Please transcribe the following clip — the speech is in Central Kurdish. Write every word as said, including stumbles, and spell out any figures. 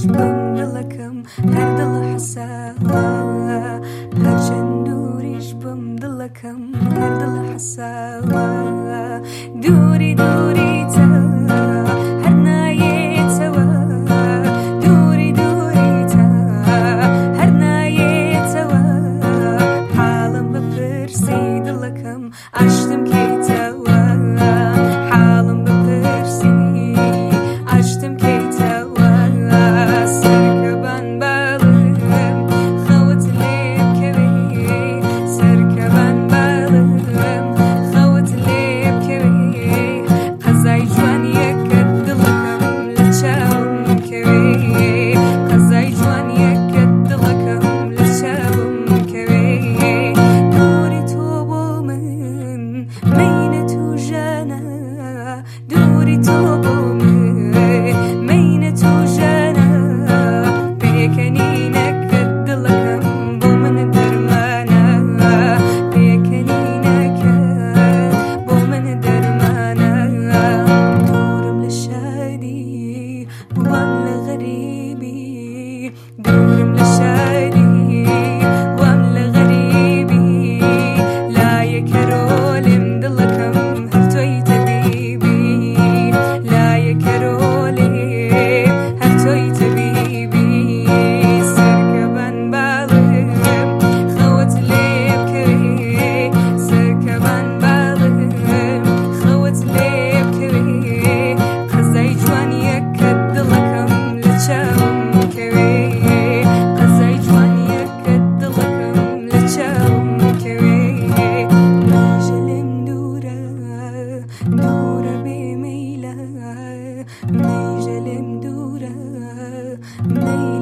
بم دڵەکەم هەر دڵە حەساوە هەر چەند دووریش بم دڵەکەم هەر دڵە حەساوە دووری دووریتە هەر نایێتەوە دووری دووریتە هەر نایێتەوە حاڵم بپرسی دڵەکەم ئاشتم کەیتەوە حاڵم بپرسی ئاشتم کەیتەوە سەرکەبان باڵم خەوت لێ بکەوێ سەرکەبان باڵم خەوت لێ بکەوێ قەزای جوانیەکەت دڵەکەم لە چاوم کەوێ قەزای جوانیەکەت دڵەکەم لە چاوم کەوێ دووری تۆ بۆ من مەینە تووژانە دووری تۆ بۆ من مەینە تووژانە پێکەنینەکەت دڵەکەم بۆ من دەرمانە پێکەنینەکەت بۆ من دەرمانە دوورم لە شادی وام لە غەریبی دوورم لە شادی وام لە غەریبی لایەکە ڕۆڵم دڵەکەم هەر تۆی تەبیبی لایەکە ڕۆڵێ هەر تۆی تەبیبی سەرکەبان باڵم خەوت لێ بکەوێ سەرکەبان باڵم خەوت لێ بکەوێ قەزای جوانیەکەت دڵەکەم لە چاوم کەوێ قەزای جوانیەکەت دڵەکەم لە چاوم کەوێ مەیژەلم دوورە دوورە بێمەیلە مەیژەلم دوورە مەیژەلم